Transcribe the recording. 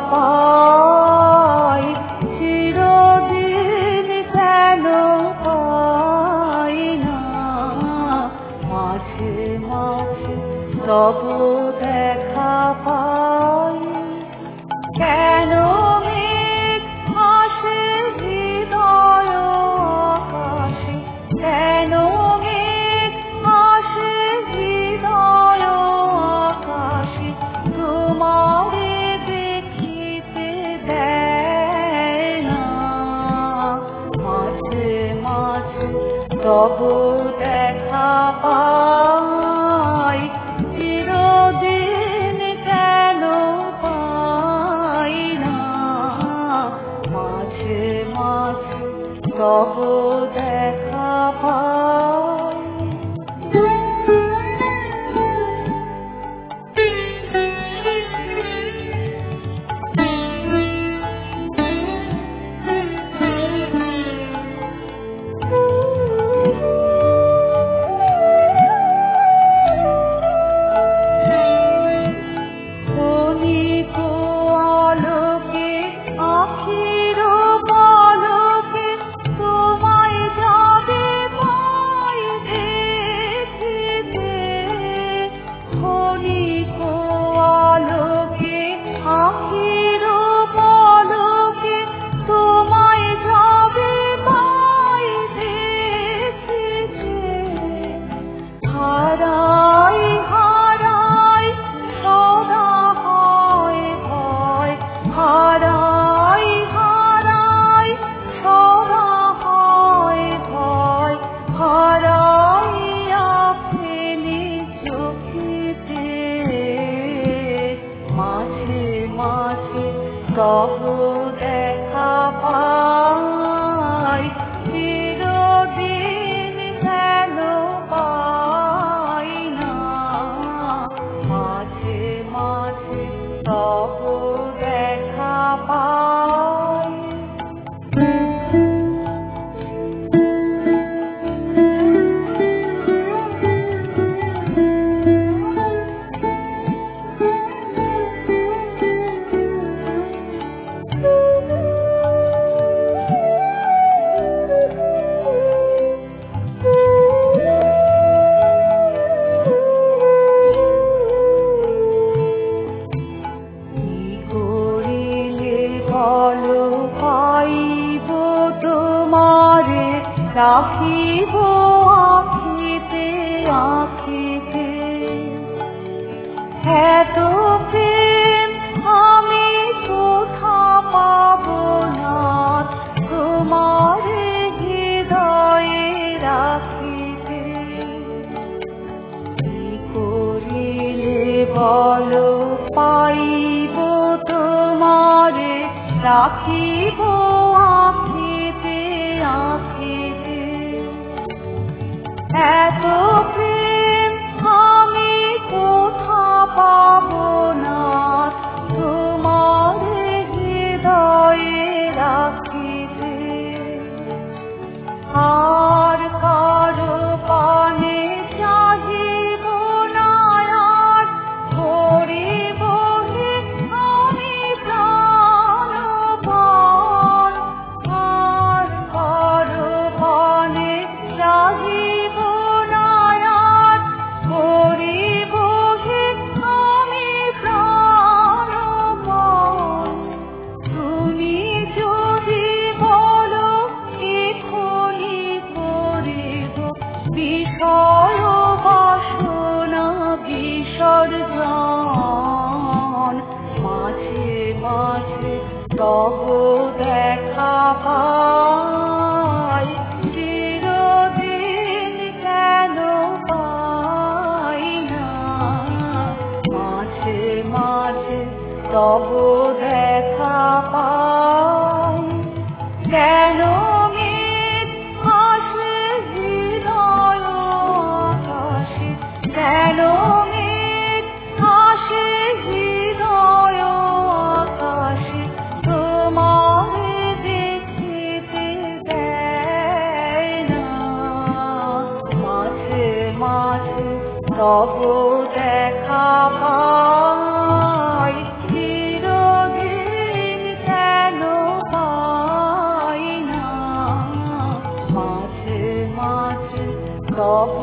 পাই, চিরদিন কেন পাই না, মাঝে মাঝে তবু দেখা পাই। কেন মেঘ আসে হৃদয় আকাশে, কেন মেঘ আসে হৃদয় আকাশে, তোমারে দেখিতে দেয় না, মাঝে মাঝে তবু দেখা পাই, চিরদিন কেন পাই না, মাঝে মাঝে তবু দেখা পাই। তবু দেখা পাই, চিরদিন কেন পাই না, মাঝে মাঝে তবু দেখা পাই। রাখিব আখিতে আখিতে, এত প্রেম আমি কোথা পাব না, তোমার হৃদয়ে রাখিতে। কি করিলে বলো পাইব তোমারে, রাখিব আখিতে আখিতে, এত প্রেম আমি কোথা পাব না, তোমার হৃদয়ে রাখিতে। আর কারো পানে চাহিব না, আর করিব আমি প্রাণপান, আর কারো পানে চাহিব না, আর করিব আমি প্রাণপান। তুমি যদি বলো এখনি করিব বিষয় বাসনা বিসর্জন, মাঝে মাঝে তবু দেখা পাই, চিরদিন কেন পাই না, মাঝে মাঝে তবু দেখা পাই। কেন মেঘ আসে হৃদয় আকাশে, কেন মেঘ আসে হৃদয় আকাশে, তোমারে দেখিতে দেয় না, মাঝে মাঝে তবু দেখা পাই, চিরদিন তব